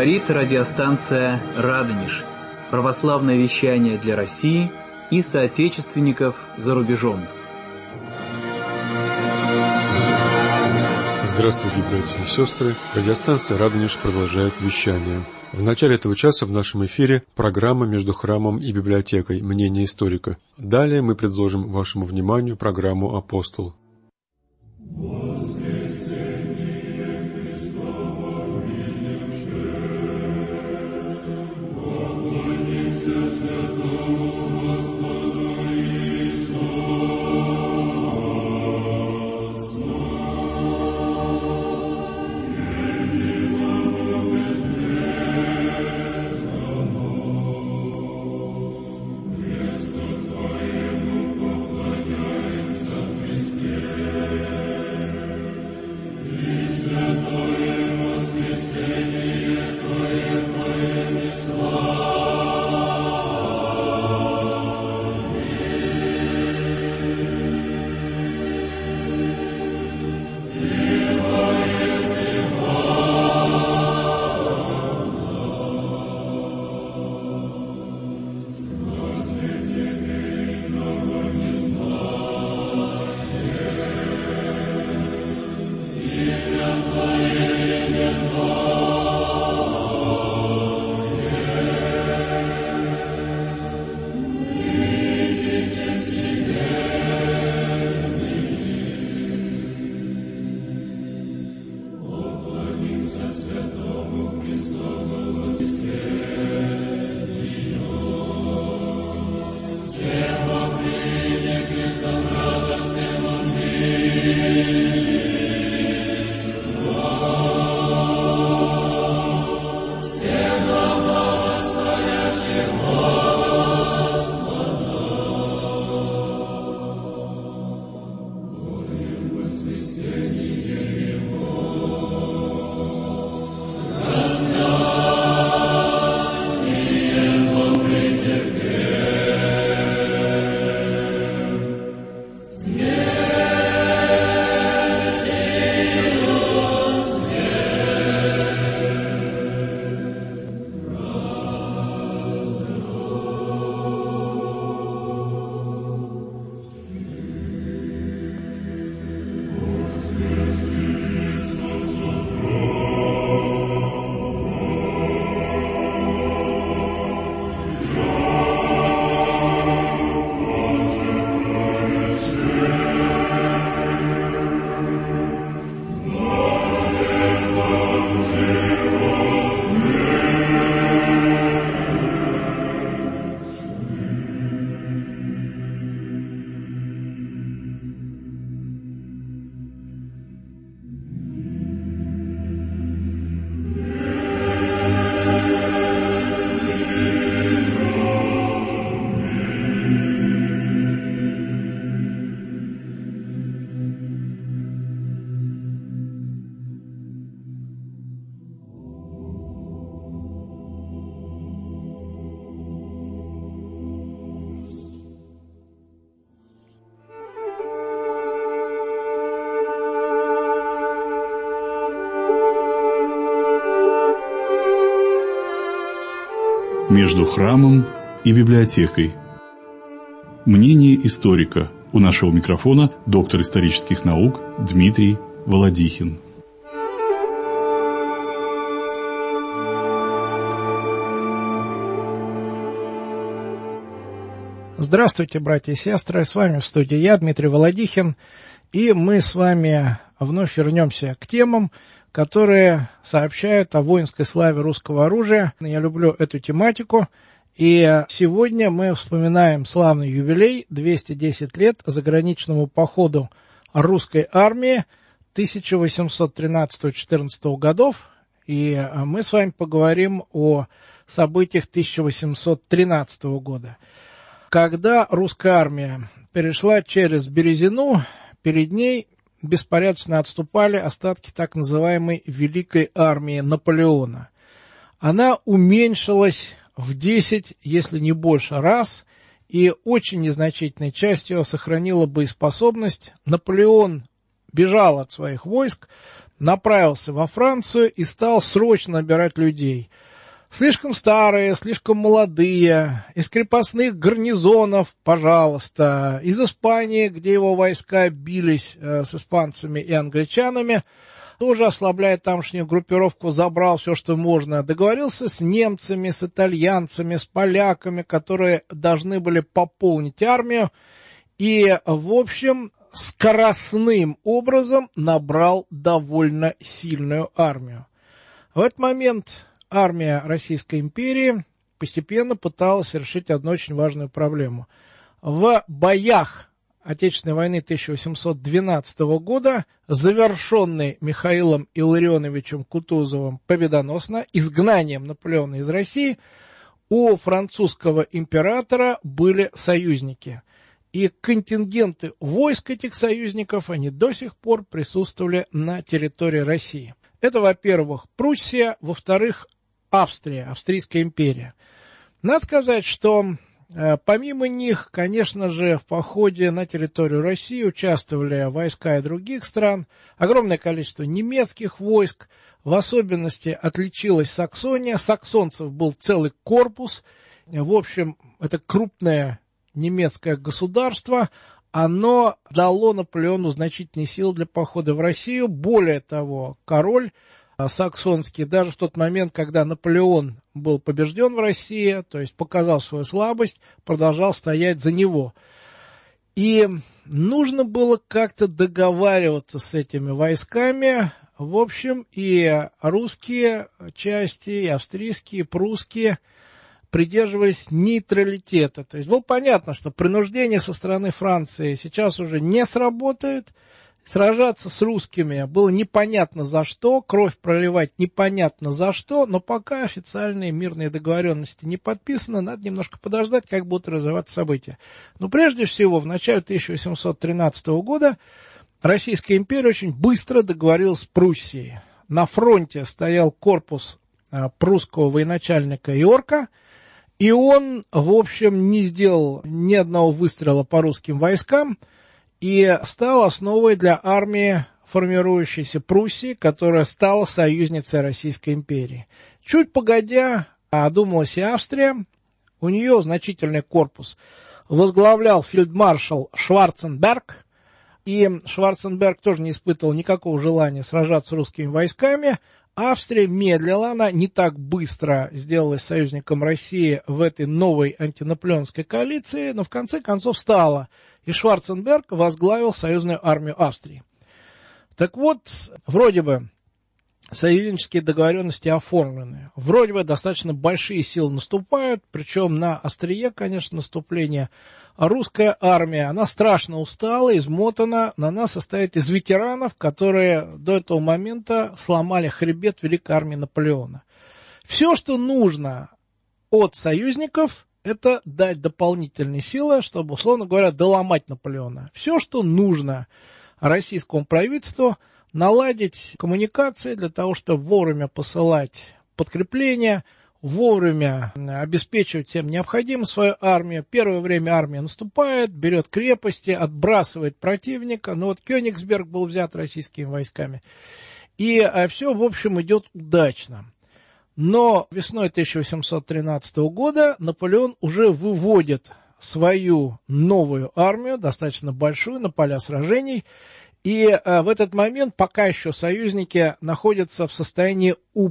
Говорит радиостанция «Радонеж». Православное вещание для России и соотечественников за рубежом. Здравствуйте, братья и сестры. Радиостанция «Радонеж» продолжает вещание. В начале этого часа в нашем эфире программа «Между храмом и библиотекой. Мнение историка». Далее мы предложим вашему вниманию программу «Апостол». Между храмом и библиотекой. Мнение историка. У нашего микрофона доктор исторических наук Дмитрий Володихин. Здравствуйте, братья и сестры, с вами в студии я, Дмитрий Володихин, и мы с вами вновь вернемся к темам, которые сообщают о воинской славе русского оружия. Я люблю эту тематику, и сегодня мы вспоминаем славный юбилей, 210 лет заграничному походу русской армии 1813-14 годов, и мы с вами поговорим о событиях 1813 года. Когда русская армия перешла через Березину, перед ней беспорядочно отступали остатки так называемой Великой армии Наполеона. Она уменьшилась в 10, если не больше раз, и очень незначительной частью сохранила боеспособность. Наполеон бежал от своих войск, направился во Францию и стал срочно набирать людей. Слишком старые, слишком молодые, из крепостных гарнизонов, пожалуйста, из Испании, где его войска бились с испанцами и англичанами, тоже ослабляя тамошнюю группировку, забрал все, что можно. Договорился с немцами, с итальянцами, с поляками, которые должны были пополнить армию. И, в общем, скоростным образом набрал довольно сильную армию. В этот момент армия Российской империи постепенно пыталась решить одну очень важную проблему. В боях Отечественной войны 1812 года, завершенной Михаилом Илларионовичем Кутузовым победоносно, изгнанием Наполеона из России, у французского императора были союзники. И контингенты войск этих союзников, они до сих пор присутствовали на территории России. Это, во-первых, Пруссия, во-вторых, Австрия, Австрийская империя. Надо сказать, что помимо них, конечно же, в походе на территорию России участвовали войска и других стран, огромное количество немецких войск, в особенности отличилась Саксония, саксонцев был целый корпус, в общем, это крупное немецкое государство, оно дало Наполеону значительные силы для похода в Россию, более того, король саксонский, даже в тот момент, когда Наполеон был побежден в России, то есть показал свою слабость, продолжал стоять за него. И нужно было как-то договариваться с этими войсками. В общем, и русские части, и австрийские, и прусские придерживались нейтралитета. То есть было понятно, что принуждение со стороны Франции сейчас уже не сработает. Сражаться с русскими было непонятно за что, кровь проливать непонятно за что, но пока официальные мирные договоренности не подписаны, надо немножко подождать, как будут развиваться события. Но прежде всего, в начале 1813 года Российская империя очень быстро договорилась с Пруссией. На фронте стоял корпус прусского военачальника Йорка, и он, в общем, не сделал ни одного выстрела по русским войскам, и стал основой для армии, формирующейся Пруссии, которая стала союзницей Российской империи. Чуть погодя, одумалась и Австрия, у нее значительный корпус возглавлял фельдмаршал Шварценберг, и Шварценберг тоже не испытывал никакого желания сражаться с русскими войсками. Австрия медлила, она не так быстро сделалась союзником России в этой новой антинаполеонской коалиции, но в конце концов стала, и Шварценберг возглавил союзную армию Австрии. Так вот, вроде бы союзнические договоренности оформлены, вроде бы достаточно большие силы наступают, причем на острие, конечно, наступления. А русская армия, она страшно устала, измотана, она состоит из ветеранов, которые до этого момента сломали хребет великой армии Наполеона. Все, что нужно от союзников, это дать дополнительные силы, чтобы, условно говоря, доломать Наполеона. Все, что нужно российскому правительству, наладить коммуникации для того, чтобы вовремя посылать подкрепления, вовремя обеспечивать всем необходимым свою армию. Первое время армия наступает, берет крепости, отбрасывает противника. Но вот Кёнигсберг был взят российскими войсками. И все, в общем, идет удачно. Но весной 1813 года Наполеон уже выводит свою новую армию, достаточно большую, на поля сражений. И в этот момент пока еще союзники находятся в состоянии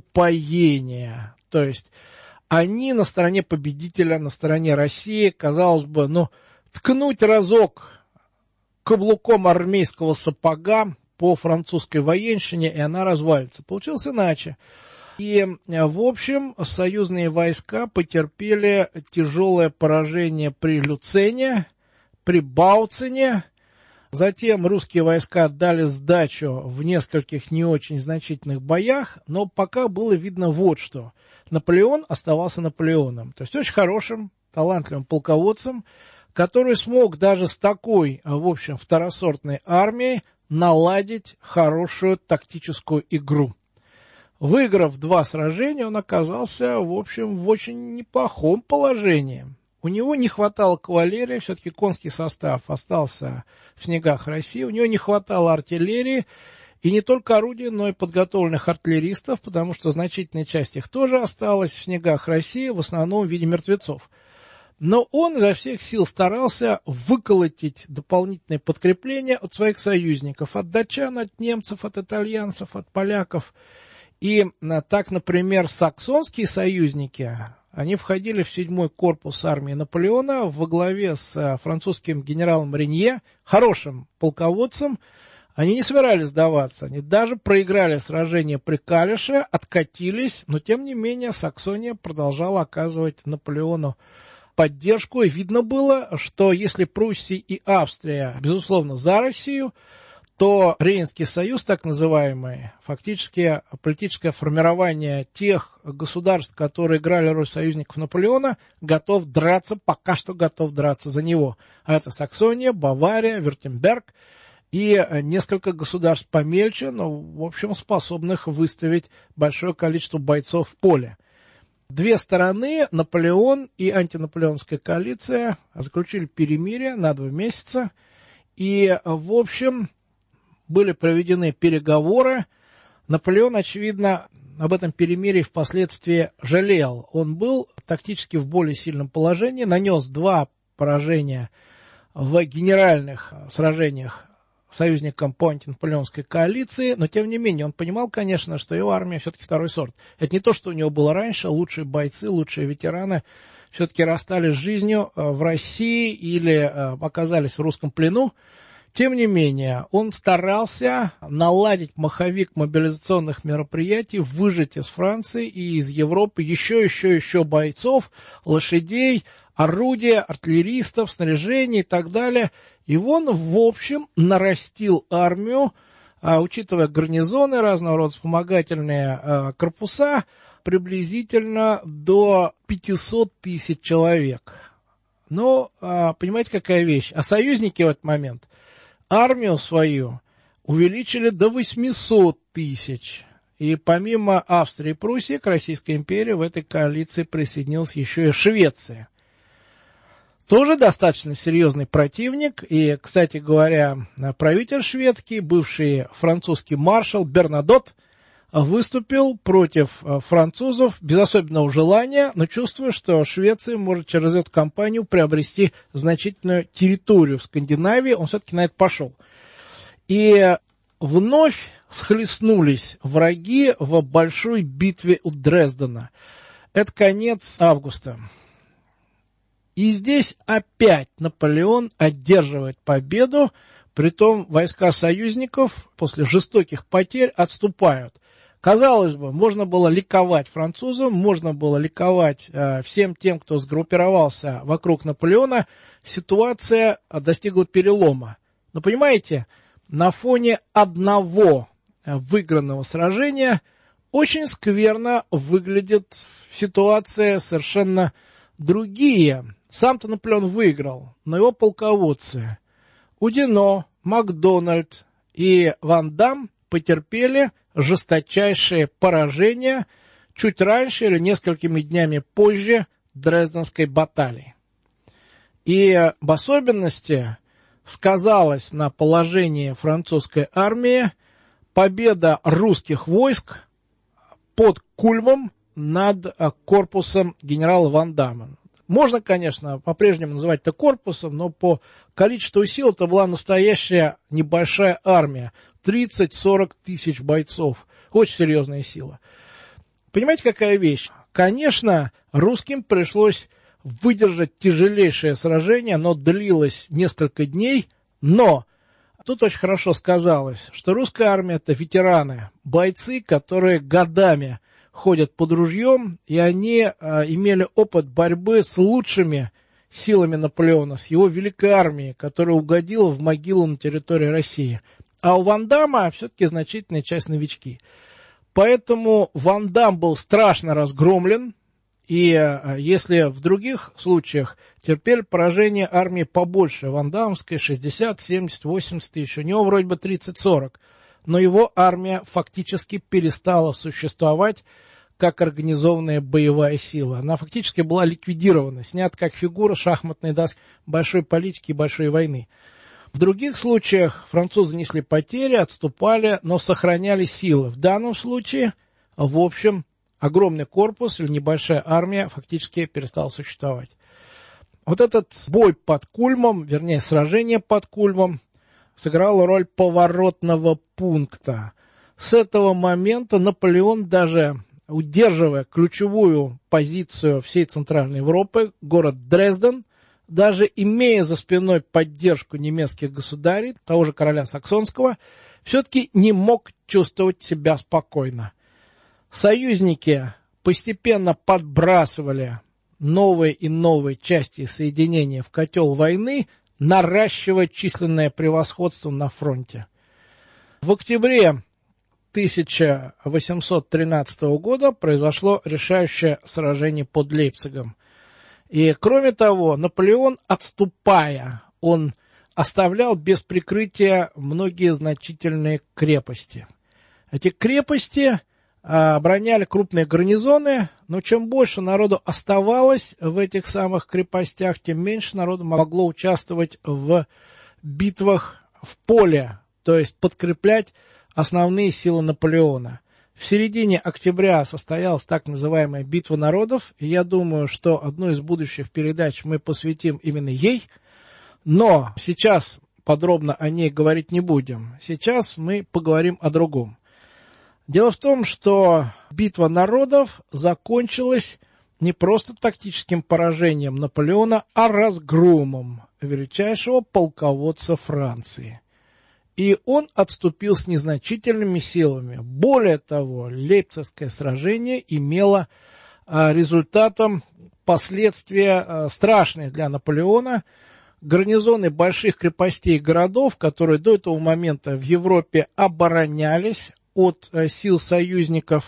упоения. То есть они на стороне победителя, на стороне России, казалось бы, ткнуть разок каблуком армейского сапога по французской военщине, и она развалится. Получилось иначе. И, в общем, союзные войска потерпели тяжелое поражение при Люцене, при Бауцене. Затем русские войска дали сдачу в нескольких не очень значительных боях, но пока было видно вот что. Наполеон оставался Наполеоном, то есть очень хорошим, талантливым полководцем, который смог даже с такой, в общем, второсортной армией наладить хорошую тактическую игру. Выиграв 2 сражения, он оказался, в общем, в очень неплохом положении. У него не хватало кавалерии, все-таки конский состав остался в снегах России, у него не хватало артиллерии, И не только орудий, но и подготовленных артиллеристов, потому что значительная часть их тоже осталась в снегах России, в основном в виде мертвецов. Но он изо всех сил старался выколотить дополнительные подкрепления от своих союзников, от датчан, от немцев, от итальянцев, от поляков. И так, например, саксонские союзники, они входили в 7-й корпус армии Наполеона во главе с французским генералом Ренье, хорошим полководцем. Они не собирались сдаваться, они даже проиграли сражение при Калише, откатились, но тем не менее Саксония продолжала оказывать Наполеону поддержку, и видно было, что если Пруссия и Австрия, безусловно, за Россию, то Рейнский союз, так называемый, фактически политическое формирование тех государств, которые играли роль союзников Наполеона, готов драться, пока что готов драться за него. А это Саксония, Бавария, Вюртемберг и несколько государств помельче, но, в общем, способных выставить большое количество бойцов в поле. Две стороны, Наполеон и антинаполеонская коалиция, заключили перемирие на 2 месяца. И, в общем, были проведены переговоры. Наполеон, очевидно, об этом перемирии впоследствии жалел. Он был тактически в более сильном положении, нанес 2 поражения в генеральных сражениях союзникам по антинаполеонской коалиции, но тем не менее он понимал, конечно, что его армия все-таки второй сорт. Это не то, что у него было раньше, лучшие бойцы, лучшие ветераны все-таки расстались с жизнью в России или оказались в русском плену. Тем не менее, он старался наладить маховик мобилизационных мероприятий, выжать из Франции и из Европы еще бойцов, лошадей, орудия, артиллеристов, снаряжения и так далее. И он, в общем, нарастил армию, учитывая гарнизоны, разного рода вспомогательные корпуса, приблизительно до 500 тысяч человек. Но, понимаете, какая вещь? А союзники в этот момент армию свою увеличили до 800 тысяч. И помимо Австрии и Пруссии к Российской империи в этой коалиции присоединилась еще и Швеция. Тоже достаточно серьезный противник. И, кстати говоря, правитель шведский, бывший французский маршал Бернадотт, выступил против французов без особенного желания, но чувствуя, что Швеция может через эту кампанию приобрести значительную территорию в Скандинавии, он все-таки на это пошел. И вновь схлестнулись враги в большой битве у Дрездена. Это конец августа. И здесь опять Наполеон одерживает победу, притом войска союзников после жестоких потерь отступают. Казалось бы, можно было ликовать французам, можно было ликовать всем тем, кто сгруппировался вокруг Наполеона. Ситуация достигла перелома. Но понимаете, на фоне одного выигранного сражения очень скверно выглядит ситуация совершенно другие. Сам-то Наполеон выиграл, но его полководцы Удино, Макдональд и Ван Дам потерпели жесточайшее поражение чуть раньше или несколькими днями позже Дрезденской баталии. И в особенности сказалась на положении французской армии победа русских войск под Кульмом над корпусом генерала Ван Дамма. Можно, конечно, по-прежнему называть это корпусом, но по количеству сил это была настоящая небольшая армия. 30-40 тысяч бойцов. Очень серьезная сила. Понимаете, какая вещь? Конечно, русским пришлось выдержать тяжелейшее сражение, оно длилось несколько дней, но тут очень хорошо сказалось, что русская армия — это ветераны, бойцы, которые годами ходят под ружьем, и они имели опыт борьбы с лучшими силами Наполеона, с его великой армией, которая угодила в могилу на территории России. А у Ван Дамма все-таки значительная часть новички. Поэтому Ван Дам был страшно разгромлен, и если в других случаях терпели поражение армии побольше, Ван Даммской 60, 70, 80 тысяч, у него вроде бы 30-40, но его армия фактически перестала существовать как организованная боевая сила. Она фактически была ликвидирована, снята как фигура шахматной доски большой политики и большой войны. В других случаях французы несли потери, отступали, но сохраняли силы. В данном случае, в общем, огромный корпус или небольшая армия фактически перестала существовать. Вот этот бой под Кульмом, вернее, сражение под Кульмом, сыграло роль поворотного пункта. С этого момента Наполеон, даже удерживая ключевую позицию всей Центральной Европы, город Дрезден, даже имея за спиной поддержку немецких государей, того же короля Саксонского, все-таки не мог чувствовать себя спокойно. Союзники постепенно подбрасывали новые и новые части и соединения в котел войны, наращивая численное превосходство на фронте. В октябре 1813 года произошло решающее сражение под Лейпцигом. И, кроме того, Наполеон, отступая, он оставлял без прикрытия многие значительные крепости. Эти крепости обороняли крупные гарнизоны, но чем больше народу оставалось в этих самых крепостях, тем меньше народу могло участвовать в битвах в поле, то есть подкреплять основные силы Наполеона. В середине октября состоялась так называемая «Битва народов», и я думаю, что одну из будущих передач мы посвятим именно ей, но сейчас подробно о ней говорить не будем. Сейчас мы поговорим о другом. Дело в том, что «Битва народов» закончилась не просто тактическим поражением Наполеона, а разгромом величайшего полководца Франции. И он отступил с незначительными силами. Более того, Лейпцигское сражение имело результатом последствия страшные для Наполеона. Гарнизоны больших крепостей и городов, которые до этого момента в Европе оборонялись от сил союзников,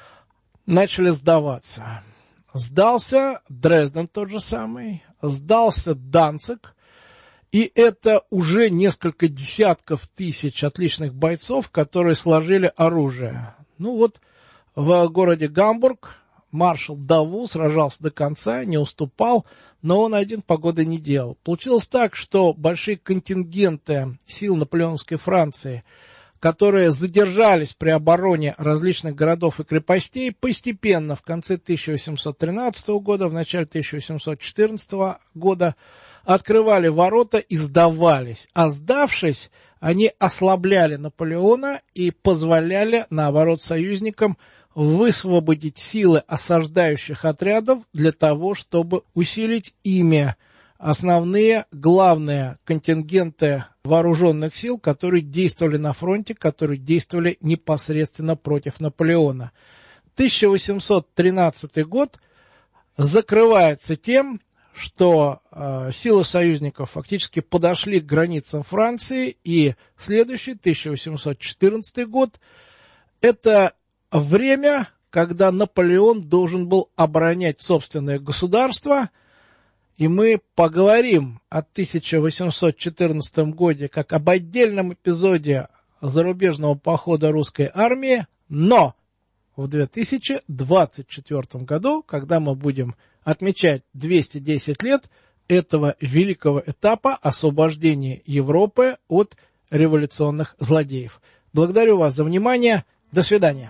начали сдаваться. Сдался Дрезден тот же самый, сдался Данциг. И это уже несколько десятков тысяч отличных бойцов, которые сложили оружие. Ну вот в городе Гамбург маршал Даву сражался до конца, не уступал, но он один погоды не делал. Получилось так, что большие контингенты сил наполеоновской Франции, которые задержались при обороне различных городов и крепостей, постепенно в конце 1813 года, в начале 1814 года открывали ворота и сдавались. А сдавшись, они ослабляли Наполеона и позволяли, наоборот, союзникам высвободить силы осаждающих отрядов для того, чтобы усилить ими основные, главные контингенты вооруженных сил, которые действовали на фронте, которые действовали непосредственно против Наполеона. 1813 год закрывается тем, что силы союзников фактически подошли к границам Франции, и следующий, 1814 год, это время, когда Наполеон должен был оборонять собственное государство, и мы поговорим о 1814 году как об отдельном эпизоде зарубежного похода русской армии, но в 2024 году, когда мы будем отмечать 210 лет этого великого этапа освобождения Европы от революционных злодеев. Благодарю вас за внимание. До свидания.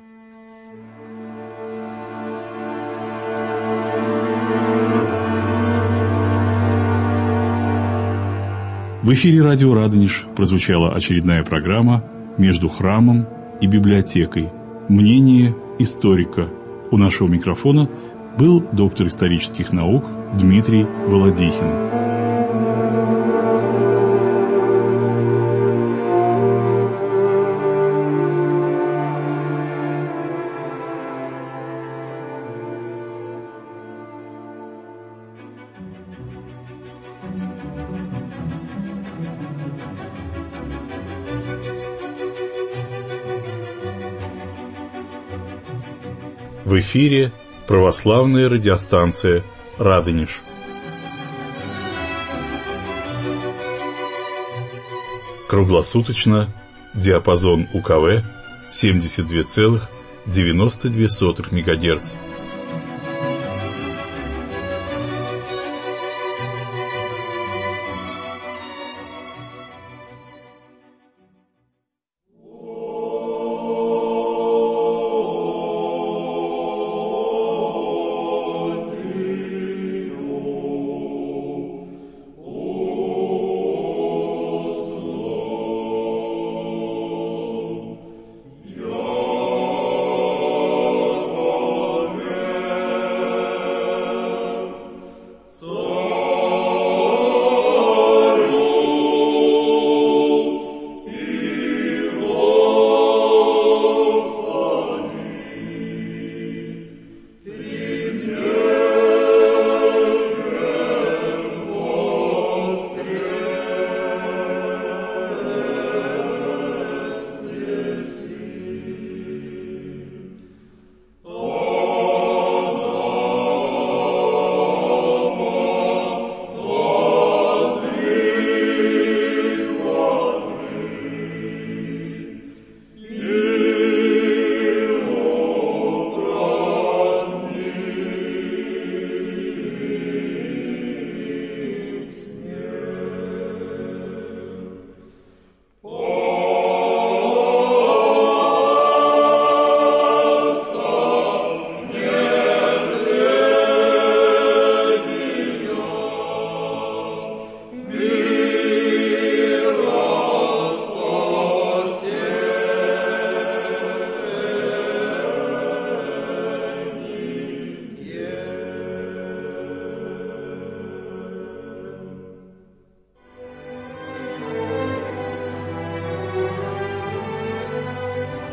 В эфире радио «Радонеж» прозвучала очередная программа «Между храмом и библиотекой. Мнение историка». У нашего микрофона был доктор исторических наук Дмитрий Володихин. В эфире православная радиостанция «Радонеж». Круглосуточно, диапазон УКВ 72,92 МГц.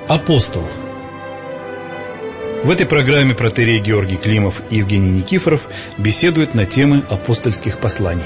Апостол. В этой программе протоиерей Георгий Климов и Евгений Никифоров беседуют на темы апостольских посланий.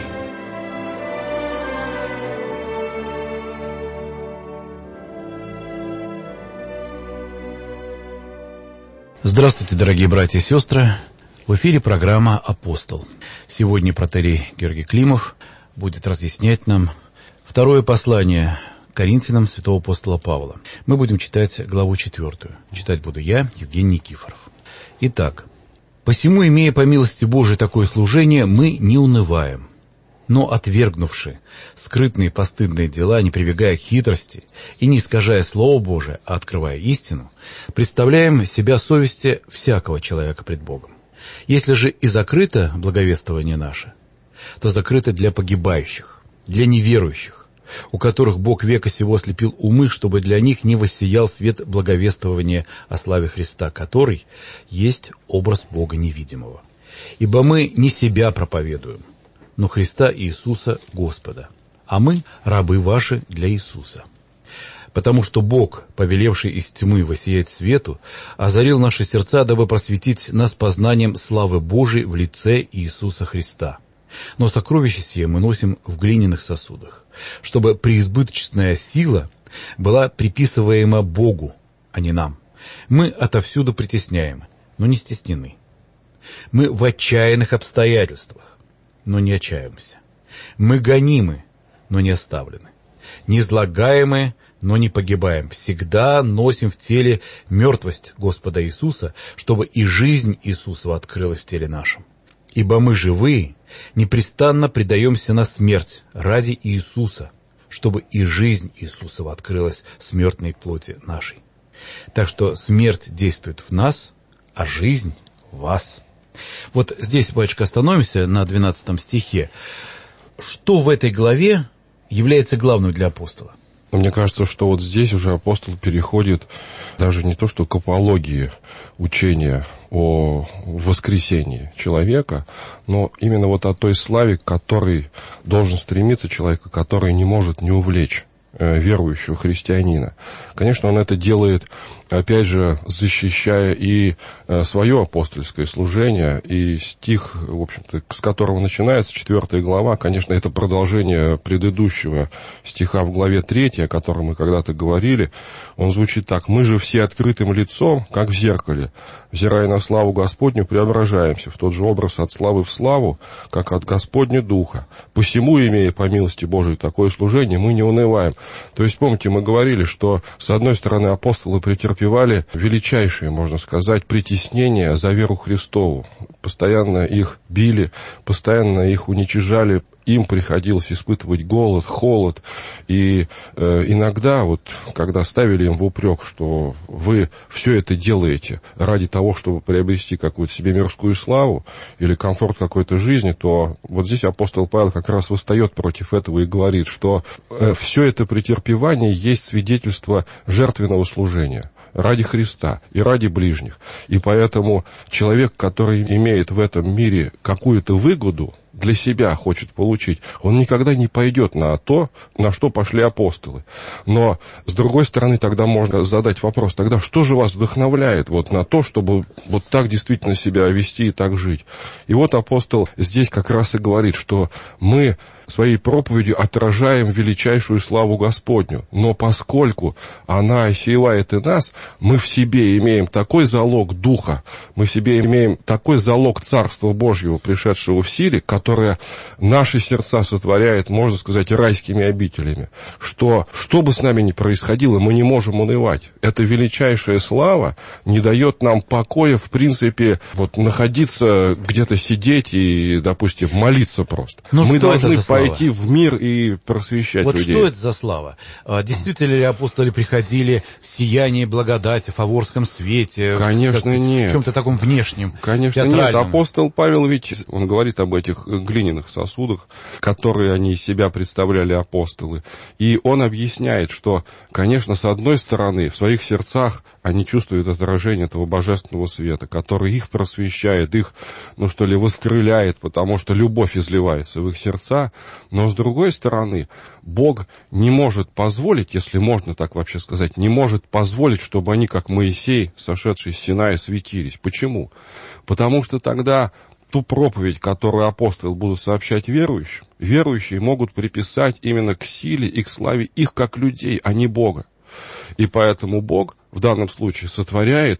Здравствуйте, дорогие братья и сестры! В эфире программа «Апостол». Сегодня протоиерей Георгий Климов будет разъяснять нам второе послание Коринфянам святого апостола Павла. Мы будем читать главу 4. Читать буду я, Евгений Никифоров. Итак, «Посему, имея по милости Божией такое служение, мы не унываем, но, отвергнувши скрытные постыдные дела, не прибегая к хитрости и не искажая Слово Божие, а открывая истину, представляем себя совести всякого человека пред Богом. Если же и закрыто благовествование наше, то закрыто для погибающих, для неверующих, у которых Бог века сего ослепил умы, чтобы для них не воссиял свет благовествования о славе Христа, который есть образ Бога невидимого. Ибо мы не себя проповедуем, но Христа Иисуса Господа, а мы рабы ваши для Иисуса. Потому что Бог, повелевший из тьмы воссиять свету, озарил наши сердца, дабы просветить нас познанием славы Божией в лице Иисуса Христа. Но сокровище сие мы носим в глиняных сосудах, чтобы преизбыточная сила была приписываема Богу, а не нам. Мы отовсюду притесняемы, но не стеснены. Мы в отчаянных обстоятельствах, но не отчаиваемся. Мы гонимы, но не оставлены. Низлагаемы, но не погибаем. Всегда носим в теле мертвость Господа Иисуса, чтобы и жизнь Иисусова открылась в теле нашем. Ибо мы живые, непрестанно предаемся на смерть ради Иисуса, чтобы и жизнь Иисусова открылась в смертной плоти нашей. Так что смерть действует в нас, а жизнь в вас». Вот здесь, батюшка, остановимся на 12 стихе. Что в этой главе является главным для апостола? Мне кажется, что вот здесь уже апостол переходит даже не то что к апологии учения о воскресении человека, но именно вот о той славе, к которой должен стремиться человек, который не может не увлечь верующего христианина. Конечно, он это делает, опять же, защищая и свое апостольское служение, и стих, в общем-то, с которого начинается 4 глава, конечно, это продолжение предыдущего стиха в главе 3, о котором мы когда-то говорили. Он звучит так: «Мы же все открытым лицом, как в зеркале, взирая на славу Господню, преображаемся в тот же образ от славы в славу, как от Господня Духа. Посему, имея по милости Божией такое служение, мы не унываем». То есть, помните, мы говорили, что, с одной стороны, апостолы претерпевали величайшие, можно сказать, притеснения за веру Христову. Постоянно их били, постоянно их уничижали, им приходилось испытывать голод, холод. И иногда, вот, когда ставили им в упрек, что вы все это делаете ради того, чтобы приобрести какую-то себе мирскую славу или комфорт какой-то жизни, то вот здесь апостол Павел как раз восстает против этого и говорит, что все это претерпевание есть свидетельство жертвенного служения ради Христа и ради ближних. И поэтому человек, который имеет в этом мире какую-то выгоду, для себя хочет получить, он никогда не пойдет на то, на что пошли апостолы. Но, с другой стороны, тогда можно задать вопрос, тогда что же вас вдохновляет вот на то, чтобы вот так действительно себя вести и так жить? И вот апостол здесь как раз и говорит, что мы своей проповедью отражаем величайшую славу Господню, но поскольку она осевает и нас, мы в себе имеем такой залог Духа, мы в себе имеем такой залог Царства Божьего, пришедшего в силе, которое наши сердца сотворяет, можно сказать, райскими обителями, что бы с нами ни происходило, мы не можем унывать. Эта величайшая слава не дает нам покоя, в принципе, вот находиться где-то, сидеть и, допустим, молиться просто. Мы должны пойти в мир и просвещать людей. Вот что это за слава? Действительно ли апостолы приходили в сиянии благодати, в фаворском свете? Конечно, нет. В чем-то таком внешнем, конечно, театральном? нет. Апостол Павел, ведь он говорит об этих глиняных сосудах, которые они из себя представляли апостолы. И он объясняет, что, конечно, с одной стороны, в своих сердцах они чувствуют отражение этого божественного света, который их просвещает, их, воскрыляет, потому что любовь изливается в их сердца. Но с другой стороны, Бог не может позволить, если можно так вообще сказать, не может позволить, чтобы они, как Моисей, сошедший с Синая, светились. Почему? Потому что тогда ту проповедь, которую апостолы будут сообщать верующим, верующие могут приписать именно к силе и к славе их как людей, а не Бога. И поэтому Бог в данном случае сотворяет,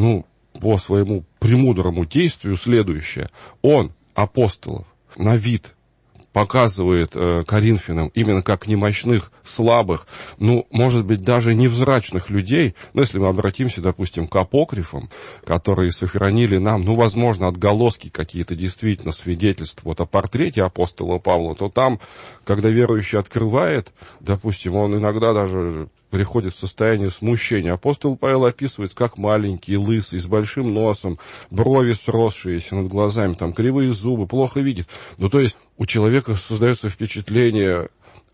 по своему премудрому действию следующее. Он апостолов на вид показывает коринфянам именно как немощных, слабых, может быть, даже невзрачных людей. Если мы обратимся, допустим, к апокрифам, которые сохранили нам, возможно, отголоски какие-то действительно свидетельства о портрете апостола Павла, то там, когда верующий открывает, допустим, он иногда даже приходит в состояние смущения. Апостол Павел описывается как маленький, лысый, с большим носом, брови сросшиеся над глазами, кривые зубы, плохо видит. То есть у человека создается впечатление,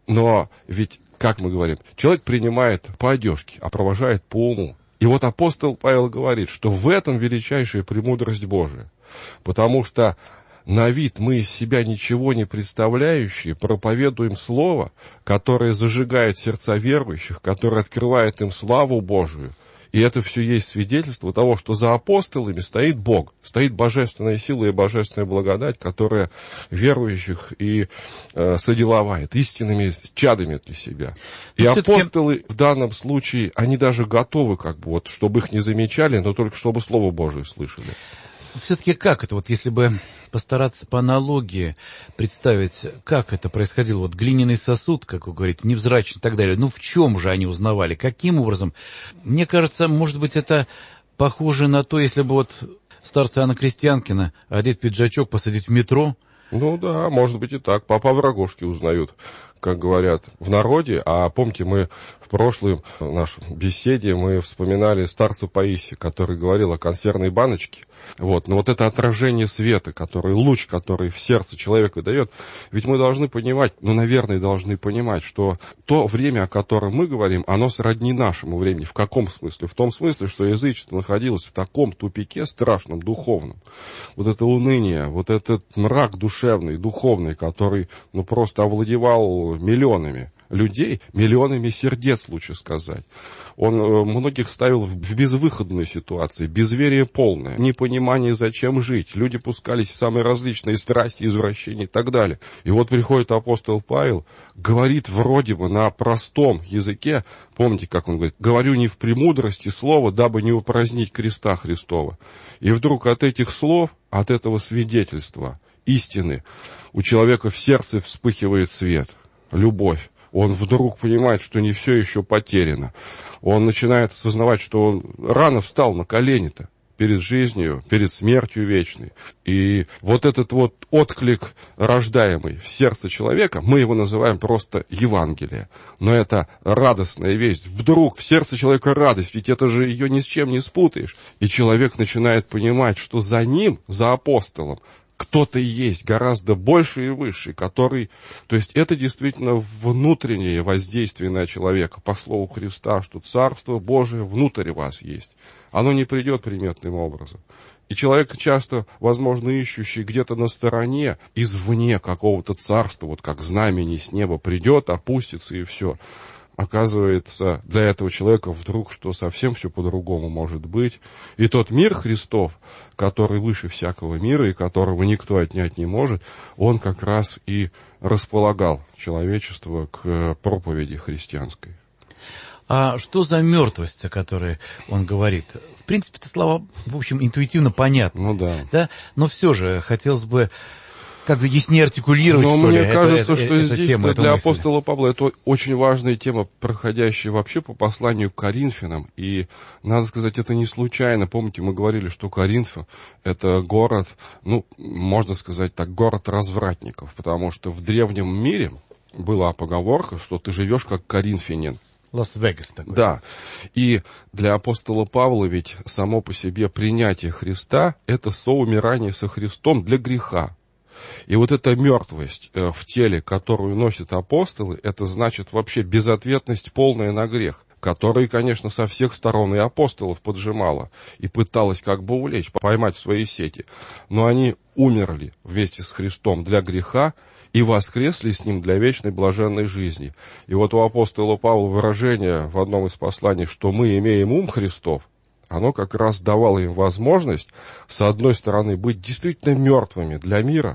но ведь, как мы говорим, человек принимает по одежке, а провожает по уму. И вот апостол Павел говорит, что в этом величайшая премудрость Божия, потому что на вид мы из себя ничего не представляющие, проповедуем слово, которое зажигает сердца верующих, которое открывает им славу Божию. И это все есть свидетельство того, что за апостолами стоит Бог, стоит божественная сила и божественная благодать, которая верующих и соделовает истинными чадами для себя. И апостолы в данном случае, они даже готовы, чтобы их не замечали, но только чтобы Слово Божие слышали. Все-таки как это, если бы постараться по аналогии представить, как это происходило, глиняный сосуд, как вы говорите, невзрачный и так далее, в чем же они узнавали, каким образом? Мне кажется, может быть, это похоже на то, если бы старца Иоанна Крестьянкина одеть пиджачок, посадить в метро. Да, может быть и так. По рогожке узнают, как говорят в народе. А помните, мы в прошлой нашей беседе мы вспоминали старца Паисия, который говорил о консервной баночке. Но это отражение света, луч, который в сердце человека дает. Ведь мы должны понимать, наверное, должны понимать, что то время, о котором мы говорим, оно сродни нашему времени. В каком смысле? В том смысле, что язычество находилось в таком тупике страшном, духовном. Это уныние, этот мрак душевный, духовный, который просто овладевал миллионами людей, миллионами сердец, лучше сказать. Он многих ставил в безвыходную ситуацию, безверие полное, непонимание, зачем жить. Люди пускались в самые различные страсти, извращения и так далее. И приходит апостол Павел, говорит вроде бы на простом языке, помните, как он говорит, говорю не в премудрости слова, дабы не упразднить креста Христова. И вдруг от этих слов, от этого свидетельства, истины, у человека в сердце вспыхивает свет, любовь. Он вдруг понимает, что не все еще потеряно. Он начинает осознавать, что он рано встал на колени-то перед жизнью, перед смертью вечной. И этот отклик, рождаемый в сердце человека, мы его называем просто Евангелие. Но это радостная весть. Вдруг в сердце человека радость, ведь это же ее ни с чем не спутаешь. И человек начинает понимать, что за ним, за апостолом, кто-то есть гораздо больше и выше, то есть это действительно внутреннее воздействие на человека, по слову Христа, что Царство Божие внутрь вас есть. Оно не придет приметным образом. И человек часто, возможно, ищущий где-то на стороне, извне какого-то царства, как знамени с неба придет, опустится и все. Оказывается, для этого человека вдруг, что совсем все по-другому может быть. И тот мир Христов, который выше всякого мира и которого никто отнять не может, он как раз и располагал человечество к проповеди христианской. А что за мертвость, о которой он говорит? В принципе, это слова, в общем, интуитивно понятны. Да? Но все же хотелось бы как-то яснее артикулировать, но что ли? Мне кажется, что эта здесь тема, для апостола Павла это очень важная тема, проходящая вообще по посланию к Коринфянам. И, надо сказать, это не случайно. Помните, мы говорили, что Коринф — это город, можно сказать так, город развратников. Потому что в древнем мире была поговорка, что ты живешь как коринфянин. Лас-Вегас такой. Да. И для апостола Павла ведь само по себе принятие Христа — это соумирание со Христом для греха. И вот эта мертвость в теле, которую носят апостолы, это значит вообще безответность полная на грех, который, конечно, со всех сторон и апостолов поджимала и пыталась как бы увлечь, поймать в свои сети. Но они умерли вместе с Христом для греха и воскресли с Ним для вечной блаженной жизни. И вот у апостола Павла выражение в одном из посланий, что мы имеем ум Христов, оно как раз давало им возможность, с одной стороны, быть действительно мертвыми для мира,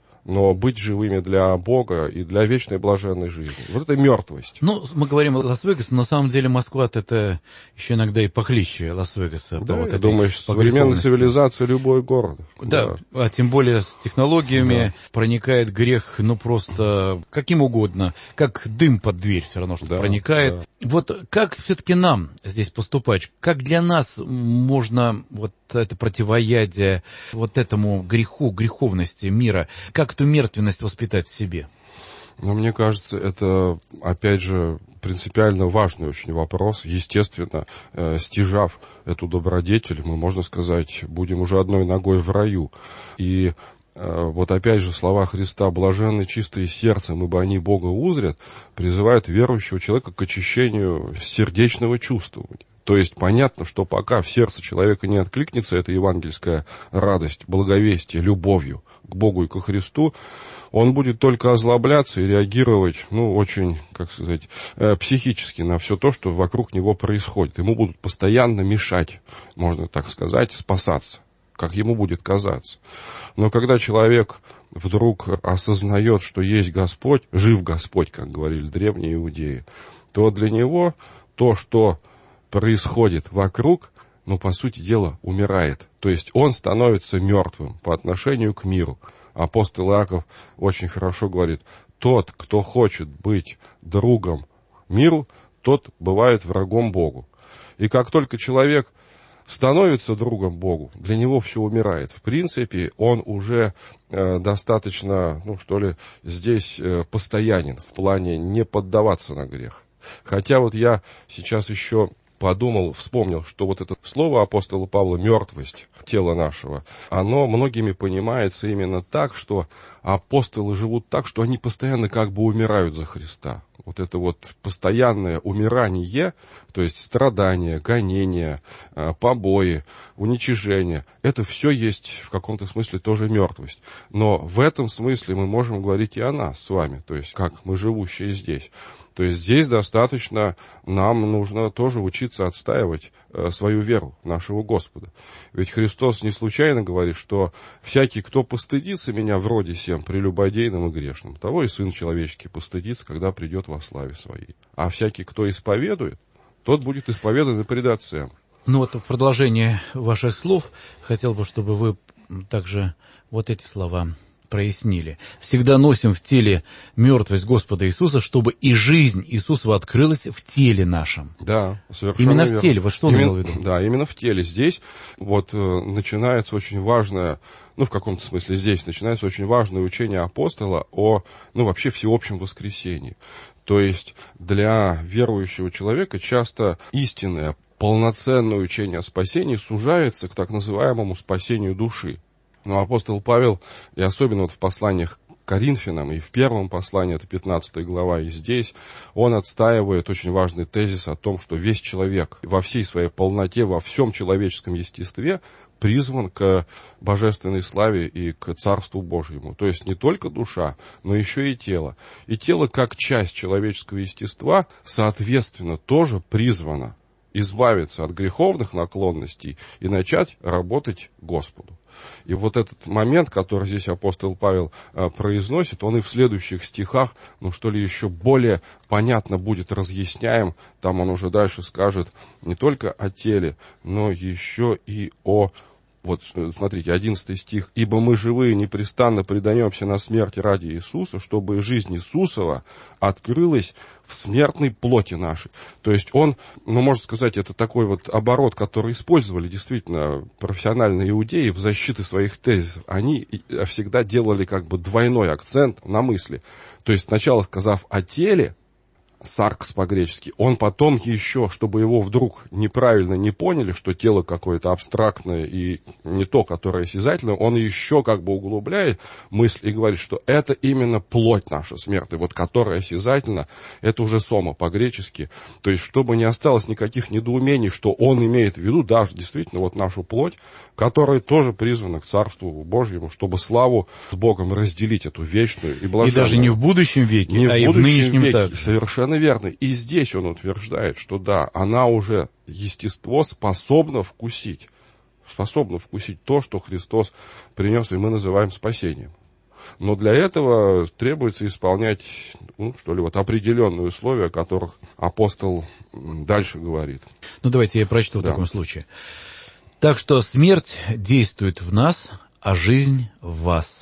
но быть живыми для Бога и для вечной блаженной жизни. Вот это мертвость. Ну, мы говорим о Лас-Вегасе, но на самом деле Москва-то это еще иногда и похлеще Лас-Вегаса. Да, вот я думаю, в современной цивилизации любой город. Да, а тем более с технологиями проникает грех, ну, просто каким угодно, как дым под дверь все равно, что проникает. Да. Вот как все-таки нам здесь поступать? Как для нас можно вот это противоядие вот этому греху, греховности мира, как эту мертвенность воспитать в себе? Но мне кажется, это, опять же, принципиально важный очень вопрос. Естественно, стяжав эту добродетель, мы, можно сказать, будем уже одной ногой в раю. И вот опять же слова Христа «блаженны чистые сердцем, ибо они Бога узрят» призывают верующего человека к очищению сердечного чувствования. То есть понятно, что пока в сердце человека не откликнется эта евангельская радость, благовестие, любовью к Богу и ко Христу, он будет только озлобляться и реагировать, ну, очень, как сказать, психически на все то, что вокруг него происходит. Ему будут постоянно мешать, можно так сказать, спасаться, как ему будет казаться. Но когда человек вдруг осознает, что есть Господь, жив Господь, как говорили древние иудеи, то для него то, что происходит вокруг, ну, по сути дела, умирает. То есть он становится мертвым по отношению к миру. Апостол Иаков очень хорошо говорит, тот, кто хочет быть другом миру, тот бывает врагом Богу. И как только человек становится другом Богу, для него все умирает. В принципе, он уже достаточно, ну, что ли, здесь постоянен в плане не поддаваться на грех. Хотя вот я сейчас еще подумал, вспомнил, что вот это слово апостола Павла «мертвость тела нашего», оно многими понимается именно так, что апостолы живут так, что они постоянно как бы умирают за Христа. Вот это вот постоянное умирание, то есть страдания, гонения, побои, уничижение, это все есть в каком-то смысле тоже мертвость. Но в этом смысле мы можем говорить и о нас с вами, то есть как мы живущие здесь. То есть здесь достаточно нам нужно тоже учиться отстаивать свою веру в нашего Господа. Ведь Христос не случайно говорит, что всякий, кто постыдится меня в роде сем прелюбодейном и грешном, того и Сын Человеческий постыдится, когда придет во славе Своей. А всякий, кто исповедует, тот будет исповедан и пред Отцем. Ну вот в продолжение ваших слов хотел бы, чтобы вы также вот эти слова прояснили. Всегда носим в теле мертвость Господа Иисуса, чтобы и жизнь Иисусова открылась в теле нашем. Да, совершенно именно верно. В теле, вот что он имел в виду? Да, именно в теле. Здесь вот начинается очень важное, ну, в каком-то смысле здесь начинается очень важное учение апостола о, ну, вообще всеобщем воскресении. То есть для верующего человека часто истинное, полноценное учение о спасении сужается к так называемому спасению души. Но апостол Павел, и особенно вот в посланиях к Коринфянам, и в первом послании, это 15 глава, и здесь, он отстаивает очень важный тезис о том, что весь человек во всей своей полноте, во всем человеческом естестве призван к божественной славе и к Царству Божьему. То есть не только душа, но еще и тело. И тело, как часть человеческого естества, соответственно, тоже призвано избавиться от греховных наклонностей и начать работать Господу. И вот этот момент, который здесь апостол Павел произносит, он и в следующих стихах, ну что ли, еще более понятно будет разъясняем. Там он уже дальше скажет не только о теле, но еще и о... Вот, смотрите, 11 стих. «Ибо мы живые непрестанно предаемся на смерть ради Иисуса, чтобы жизнь Иисусова открылась в смертной плоти нашей». То есть он, ну, можно сказать, это такой вот оборот, который использовали действительно профессиональные иудеи в защиту своих тезисов. Они всегда делали как бы двойной акцент на мысли. То есть сначала сказав о теле, саркс по-гречески, он потом еще, чтобы его вдруг неправильно не поняли, что тело какое-то абстрактное и не то, которое осязательное, он еще как бы углубляет мысль и говорит, что это именно плоть наша смертная, вот которая осязательна, это уже сома по-гречески. То есть, чтобы не осталось никаких недоумений, что он имеет в виду даже действительно вот нашу плоть, которая тоже призвана к Царству Божьему, чтобы славу с Богом разделить, эту вечную и блаженную. И даже не в будущем веке, а и в нынешнем также. Совершенно верно. И здесь он утверждает, что да, она уже, естество, способно вкусить то, что Христос принес, и мы называем спасением. Но для этого требуется исполнять, определенные условия, о которых апостол дальше говорит. Давайте я прочту в таком случае. Так что смерть действует в нас, а жизнь в вас.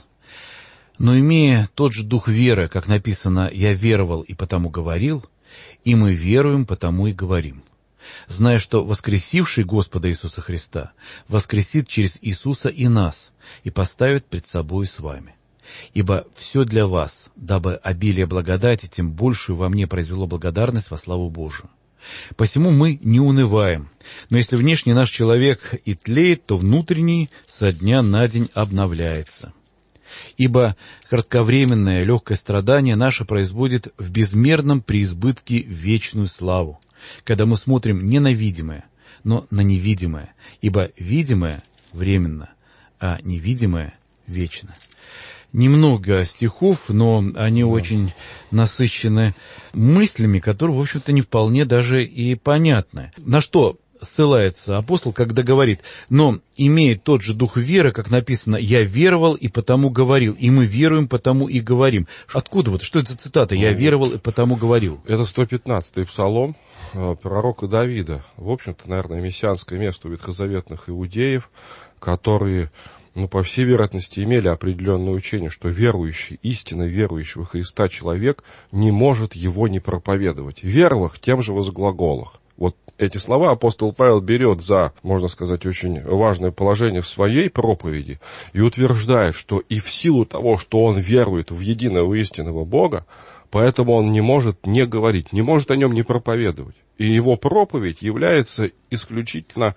Но имея тот же дух веры, как написано, «Я веровал и потому говорил», и мы веруем, потому и говорим, зная, что воскресивший Господа Иисуса Христа воскресит через Иисуса и нас, и поставит пред собой с вами. Ибо все для вас, дабы обилие благодати тем большую во мне произвело благодарность во славу Божию. Посему мы не унываем, но если внешний наш человек и тлеет, то внутренний со дня на день обновляется. Ибо кратковременное легкое страдание наше производит в безмерном преизбытке вечную славу, когда мы смотрим не на видимое, но на невидимое, ибо видимое временно, а невидимое вечно. Немного стихов, но они очень насыщены мыслями, которые, в общем-то, не вполне даже и понятны. На что ссылается апостол, когда говорит: «Но имеет тот же дух веры, как написано, «Я веровал и потому говорил», и мы веруем, потому и говорим». Откуда что это цитата? «Я веровал и потому говорил». Это 115-й псалом пророка Давида. В общем-то, наверное, мессианское место у ветхозаветных иудеев, которые, по всей вероятности, имели определенное учение, что верующий, истинно верующий во Христа человек не может его не проповедовать. Веровых тем же возглаголах. Вот эти слова апостол Павел берет за, можно сказать, очень важное положение в своей проповеди и утверждает, что и в силу того, что он верует в единого истинного Бога, поэтому он не может не говорить, не может о нем не проповедовать. И его проповедь является исключительно,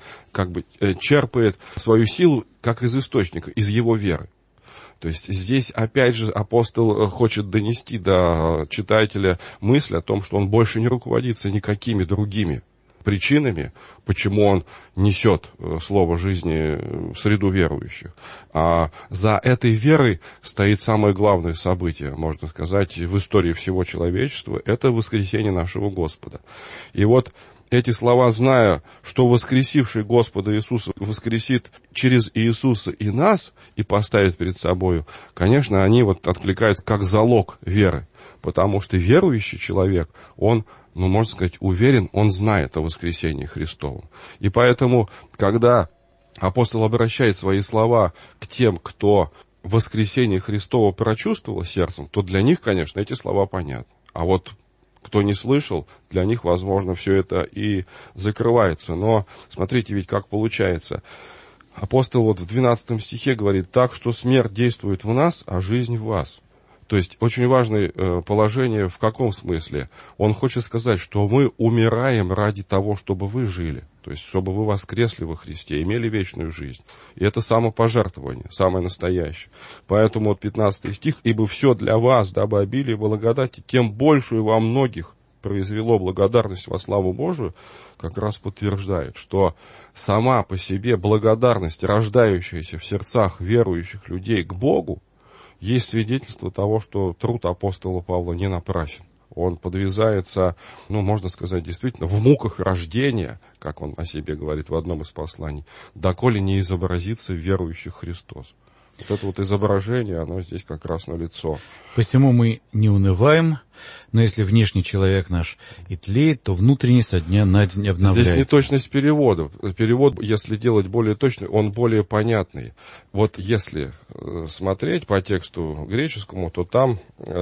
черпает свою силу как из источника, из его веры. То есть здесь, опять же, апостол хочет донести до читателя мысль о том, что он больше не руководится никакими другими причинами, почему он несет слово жизни в среду верующих. А за этой верой стоит самое главное событие, можно сказать, в истории всего человечества, это воскресение нашего Господа. И вот эти слова, зная, что воскресивший Господа Иисуса воскресит через Иисуса и нас, и поставит перед собою, конечно, они откликаются как залог веры. Потому что верующий человек, он, можно сказать, уверен, он знает о воскресении Христовом. И поэтому, когда апостол обращает свои слова к тем, кто воскресение Христово прочувствовал сердцем, то для них, конечно, эти слова понятны. А вот кто не слышал, для них, возможно, все это и закрывается. Но смотрите, ведь как получается. Апостол в 12 стихе говорит: «Так что смерть действует в нас, а жизнь в вас». То есть очень важное положение в каком смысле? Он хочет сказать, что мы умираем ради того, чтобы вы жили. То есть, чтобы вы воскресли во Христе, имели вечную жизнь. И это самопожертвование, самое настоящее. Поэтому 15 стих: «Ибо все для вас, дабы обилие благодати, тем большую во многих произвело благодарность во славу Божию», как раз подтверждает, что сама по себе благодарность, рождающаяся в сердцах верующих людей к Богу, есть свидетельство того, что труд апостола Павла не напрасен. Он подвязается, можно сказать, действительно, в муках рождения, как он о себе говорит в одном из посланий, доколе не изобразится в верующих Христос. Вот это изображение, оно здесь как раз налицо. Посему мы не унываем, но если внешний человек наш и тлеет, то внутренний со дня на день обновляется. Здесь неточность перевода. Перевод, если делать более точный, он более понятный. Вот если смотреть по тексту греческому, то там,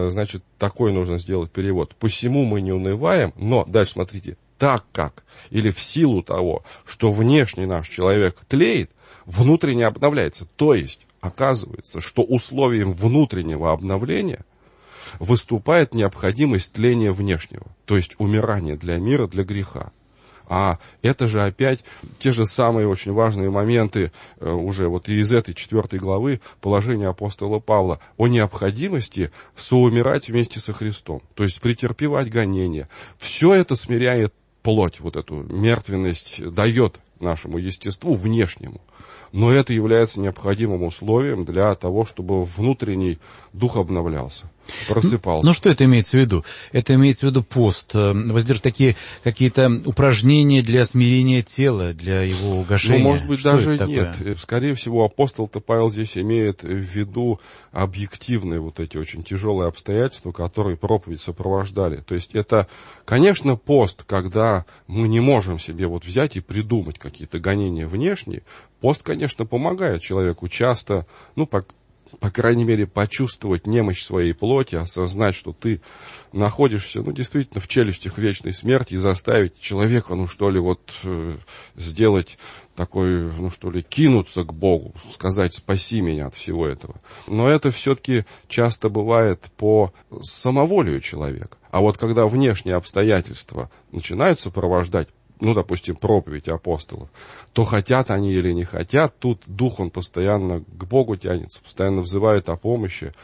такой нужно сделать перевод. «Посему мы не унываем», но, дальше смотрите, «так как» или «в силу того, что внешний наш человек тлеет, внутренне обновляется». То есть оказывается, что условием внутреннего обновления выступает необходимость тления внешнего, то есть умирания для мира, для греха. А это же опять те же самые очень важные моменты уже вот из этой 4 главы положения апостола Павла о необходимости соумирать вместе со Христом, то есть претерпевать гонения. Все это смиряет плоть, вот эту мертвенность дает нашему естеству внешнему. Но это является необходимым условием для того, чтобы внутренний дух обновлялся, просыпался. Ну, что это имеется в виду? Это имеется в виду пост, такие какие-то упражнения для смирения тела, для его угошения? Ну, может быть, что даже нет. Скорее всего, апостол-то Павел здесь имеет в виду объективные вот эти очень тяжелые обстоятельства, которые проповедь сопровождали. То есть это, конечно, пост, когда мы не можем себе вот взять и придумать какие-то гонения внешние. Пост, конечно, помогает человеку часто, по крайней мере, почувствовать немощь своей плоти, осознать, что ты находишься, действительно, в челюстях вечной смерти, и заставить человека, сделать такой, кинуться к Богу, сказать: спаси меня от всего этого. Но это все-таки часто бывает по самоволию человека. А вот когда внешние обстоятельства начинают сопровождать, допустим, проповедь апостолов, то хотят они или не хотят, тут дух, он постоянно к Богу тянется, постоянно взывает о помощи.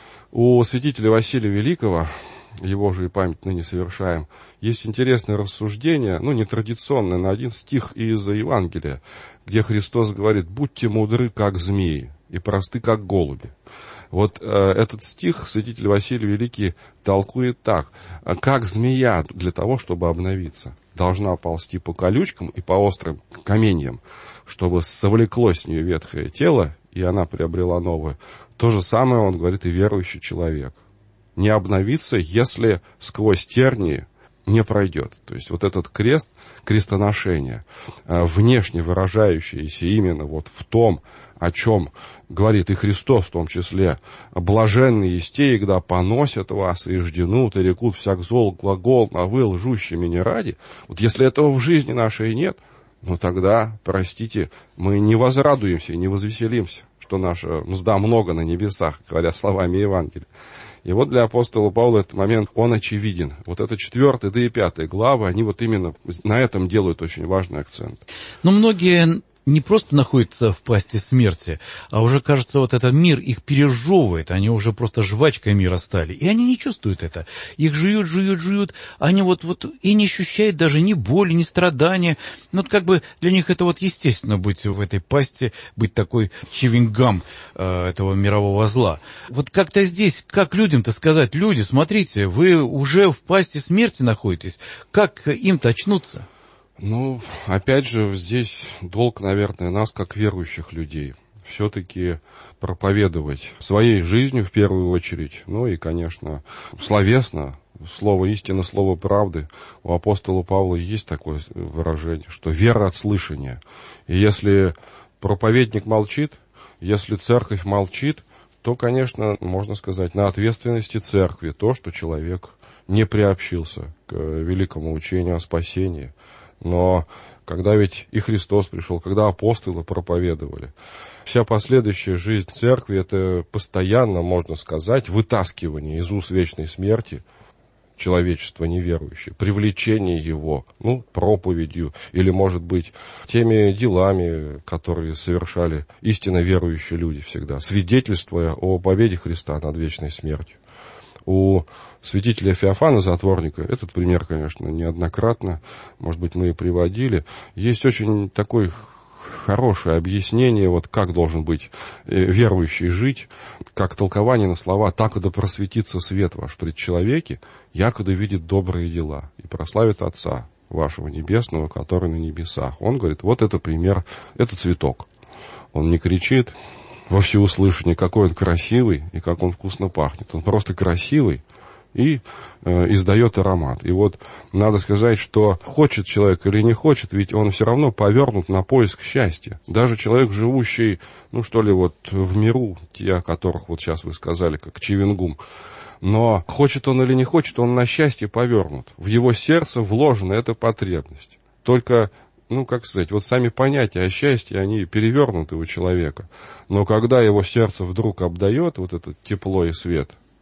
У святителя Василия Великого, его же и память ныне совершаем, есть интересное рассуждение, нетрадиционное, на один стих из Евангелия, где Христос говорит: «Будьте мудры, как змеи, и просты, как голуби». Вот этот стих святитель Василий Великий толкует так: как змея для того, чтобы обновиться, должна ползти по колючкам и по острым каменьям, чтобы совлекло с нее ветхое тело, и она приобрела новое. То же самое, он говорит, и верующий человек. Не обновится, если сквозь тернии не пройдет. То есть вот этот крест, крестоношение, внешне выражающееся именно вот в том, о чем говорит и Христос в том числе: «Блаженные истеи, когда поносят вас и жденут, и рекут всяк зол глагол, а вы лжущими не ради». Вот если этого в жизни нашей нет, тогда, простите, мы не возрадуемся и не возвеселимся, что наша мзда много на небесах, говоря словами Евангелия. И вот для апостола Павла этот момент, он очевиден. Вот это 4 и 5 главы, они вот именно на этом делают очень важный акцент. Но многие не просто находятся в пасти смерти, а уже, кажется, вот этот мир их пережевывает, они уже просто жвачкой мира стали. И они не чувствуют это. Их жуют, они вот и не ощущают даже ни боли, ни страдания. Для них это естественно быть в этой пасти, быть такой чewing-гам этого мирового зла. Вот как-то здесь, как людям-то сказать: люди, смотрите, вы уже в пасти смерти находитесь, как им-то очнуться? Опять же, здесь долг, наверное, нас, как верующих людей, все-таки проповедовать своей жизнью в первую очередь, и, конечно, словесно, слово истины, слово правды. У апостола Павла есть такое выражение, что вера от слышания. И если проповедник молчит, если церковь молчит, то, конечно, можно сказать, на ответственности церкви то, что человек не приобщился к великому учению о спасении. Но когда ведь и Христос пришел, когда апостолы проповедовали, вся последующая жизнь церкви — это постоянно, можно сказать, вытаскивание из уз вечной смерти человечества неверующее, привлечение его, проповедью или, может быть, теми делами, которые совершали истинно верующие люди всегда, свидетельствуя о победе Христа над вечной смертью. У святителя Феофана Затворника, этот пример, конечно, неоднократно, может быть, мы и приводили, есть очень такое хорошее объяснение, как должен быть верующий жить, как толкование на слова: «Так да просветится свет ваш пред человеки, якогда видит добрые дела, и прославит Отца вашего Небесного, который на небесах». Он говорит, вот это пример, это цветок. Он не кричит во всеуслышание, какой он красивый и как он вкусно пахнет. Он просто красивый и издает аромат. И вот надо сказать, что хочет человек или не хочет, ведь он все равно повернут на поиск счастья. Даже человек, живущий, в миру, те, о которых вот сейчас вы сказали, как чewing-гум, но хочет он или не хочет, он на счастье повернут. В его сердце вложена эта потребность. Только сами понятия о счастье, они перевернуты у человека. Но когда его сердце вдруг обдает вот это тепло и свет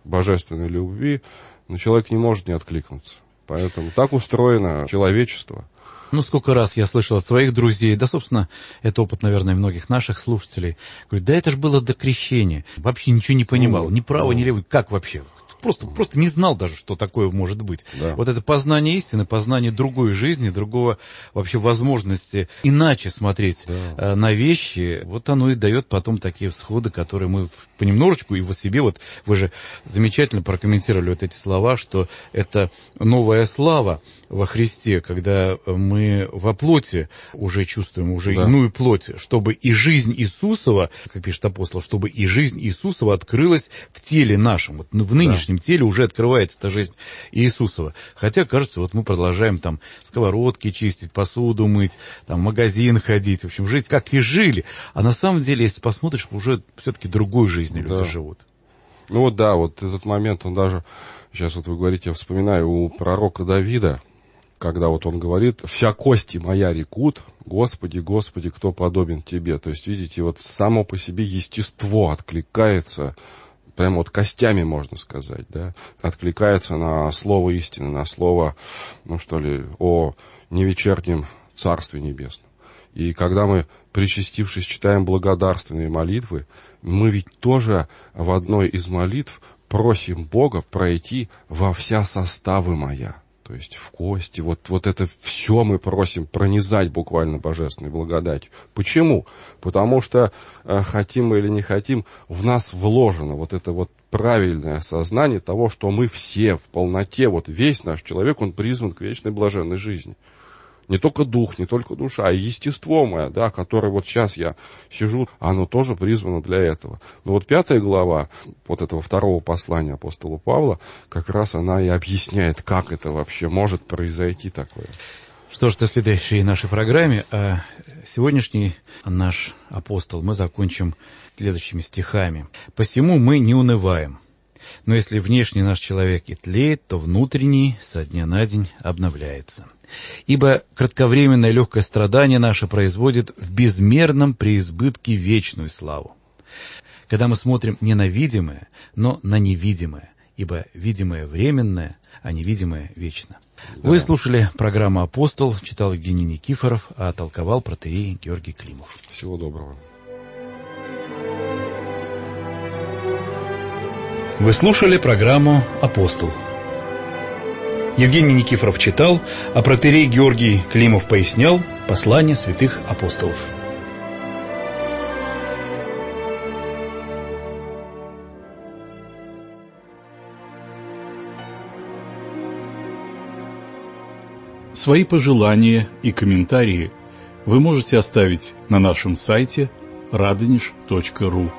божественной любви, но человек не может не откликнуться. Поэтому так устроено человечество. Ну, сколько раз я слышал от своих друзей, да, собственно, это опыт, наверное, многих наших слушателей. Говорят, да это же было до крещения. Вообще ничего не понимал, ни право, ни лево. Как вообще? Просто не знал даже, что такое может быть. Да. Вот это познание истины, познание другой жизни, другого вообще возможности иначе смотреть на вещи, вот оно и дает потом такие всходы, которые мы понемножечку и в себе, вот вы же замечательно прокомментировали вот эти слова, что это новая слава во Христе, когда мы во плоти уже чувствуем, уже иную плоть, чтобы и жизнь Иисусова, как пишет апостол, чтобы и жизнь Иисусова открылась в теле нашем, вот в нынешнем теле уже открывается эта жизнь Иисусова. Хотя, кажется, вот мы продолжаем там сковородки чистить, посуду мыть, там в магазин ходить, в общем, жить как и жили. А на самом деле, если посмотришь, уже все-таки другой жизнью люди живут. Ну вот да, вот этот момент, он даже, сейчас вот вы говорите, я вспоминаю у пророка Давида, когда вот он говорит: «Вся кости моя рекут, Господи, Господи, кто подобен Тебе». То есть, видите, вот само по себе естество откликается, прямо вот костями, можно сказать, да, откликается на слово истины, на слово, ну что ли, о невечернем Царстве Небесном. И когда мы, причастившись, читаем благодарственные молитвы, мы ведь тоже в одной из молитв просим Бога пройти во вся составы моя. То есть в кости, вот это все мы просим пронизать буквально божественной благодатью. Почему? Потому что, хотим мы или не хотим, в нас вложено вот это вот правильное сознание того, что мы все в полноте, вот весь наш человек, он призван к вечной блаженной жизни. Не только дух, не только душа, а и естество мое, да, которое вот сейчас я сижу, оно тоже призвано для этого. Но вот 5 глава вот этого 2 послания апостола Павла, как раз она и объясняет, как это вообще может произойти такое. Что ж, до следующей нашей программе. А сегодняшний наш апостол мы закончим следующими стихами. «Посему мы не унываем. Но если внешний наш человек и тлеет, то внутренний со дня на день обновляется. Ибо кратковременное легкое страдание наше производит в безмерном преизбытке вечную славу. Когда мы смотрим не на видимое, но на невидимое, ибо видимое временное, а невидимое вечно». Да. Вы слушали программу «Апостол», читал Евгений Никифоров, а толковал протоиерей Георгий Климов. Всего доброго. Вы слушали программу «Апостол». Евгений Никифоров читал, а протоиерей Георгий Климов пояснял послание святых апостолов. Свои пожелания и комментарии вы можете оставить на нашем сайте radonish.ru.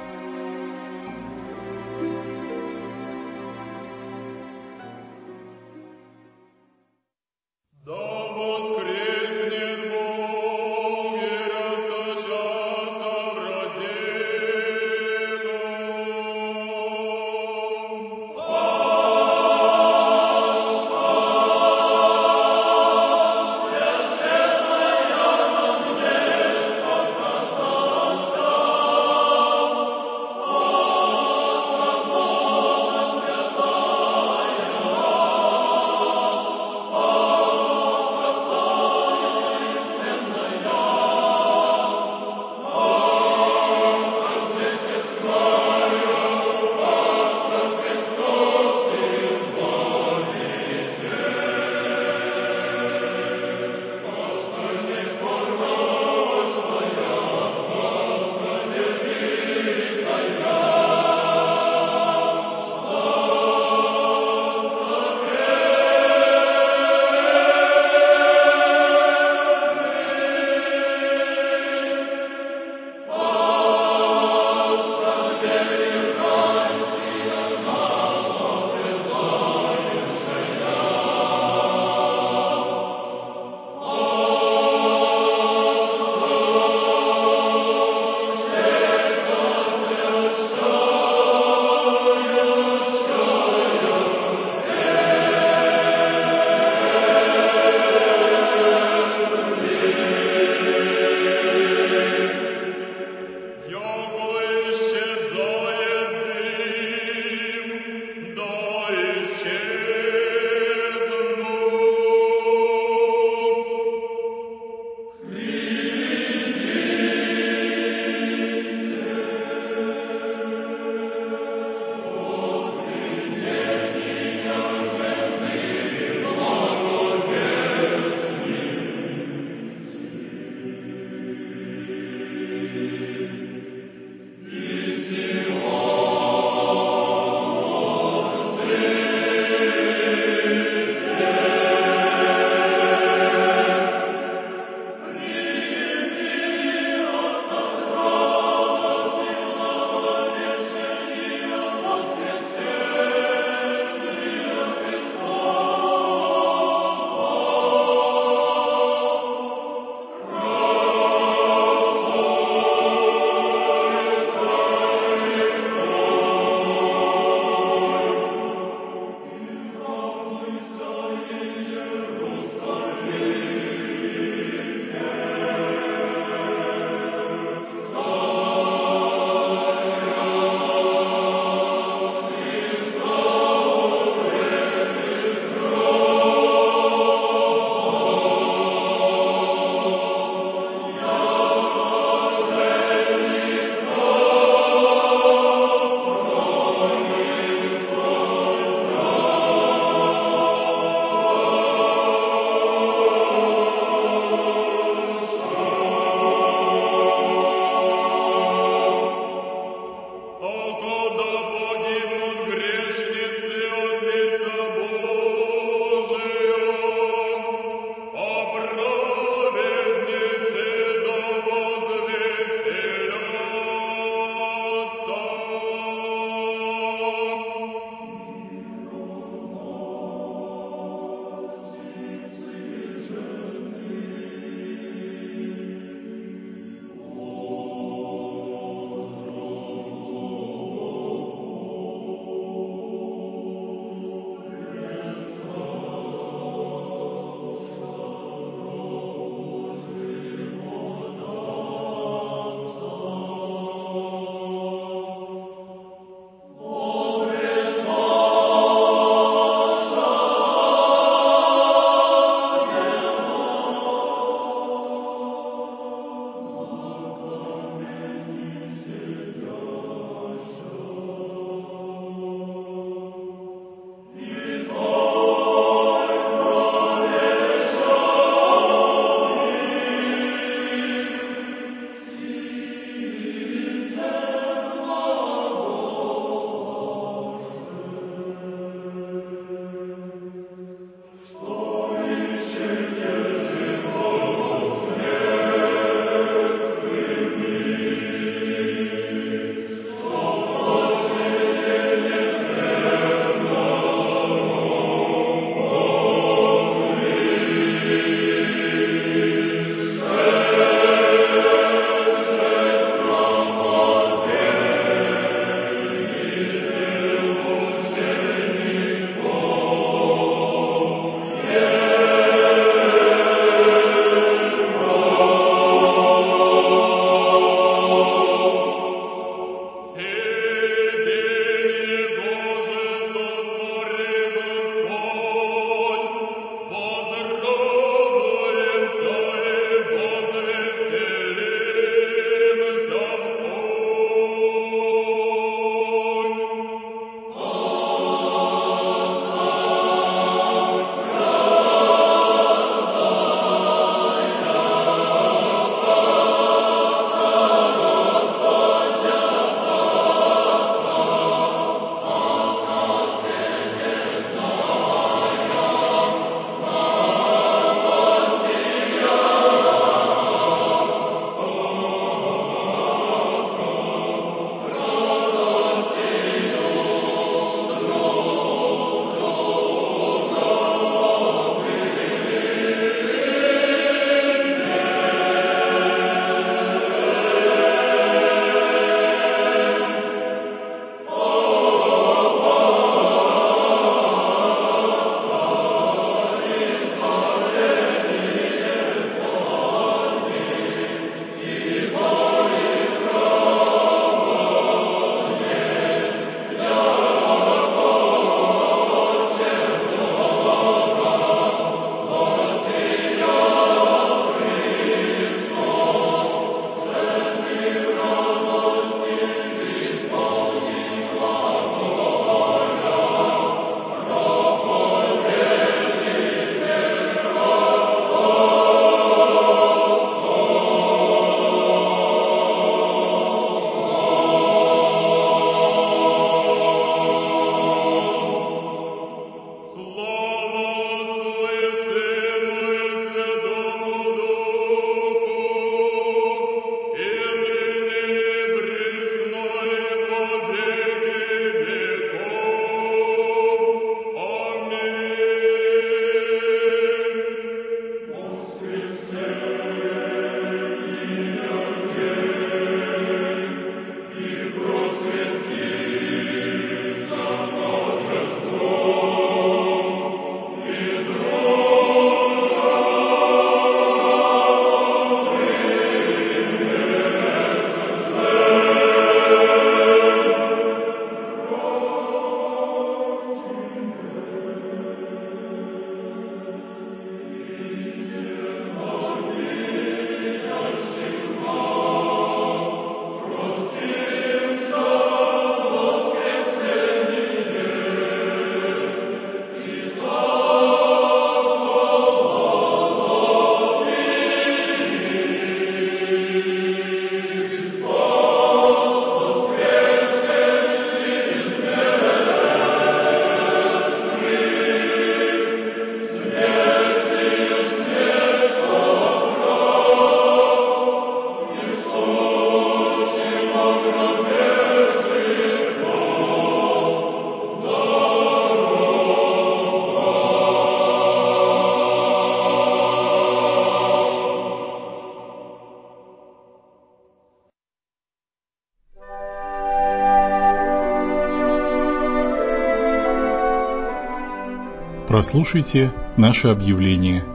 Прослушайте наше объявление.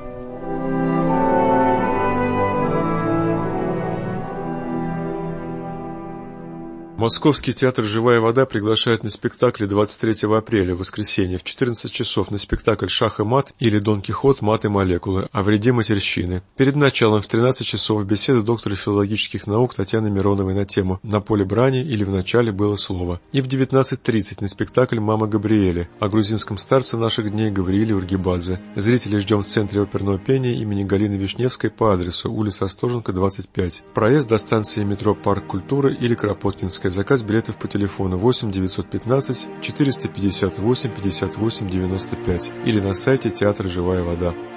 Московский театр «Живая вода» приглашает на спектакль 23 апреля, воскресенье, в 14 часов на спектакль «Шах и мат» или «Дон Кихот. Мат и молекулы. О вреде матерщины». Перед началом в 13 часов беседа доктора филологических наук Татьяны Мироновой на тему «На поле брани» или «В начале было слово». И в 19:30 на спектакль «Мама Габриэля» о грузинском старце наших дней Гаврииле Ургибадзе. Зрителей ждем в Центре оперного пения имени Галины Вишневской по адресу улица Остоженко, 25. Проезд до станции метро «Парк культуры» или Кропоткинская. Заказ билетов по телефону 8 915 458 58 95 или на сайте театра «Живая вода».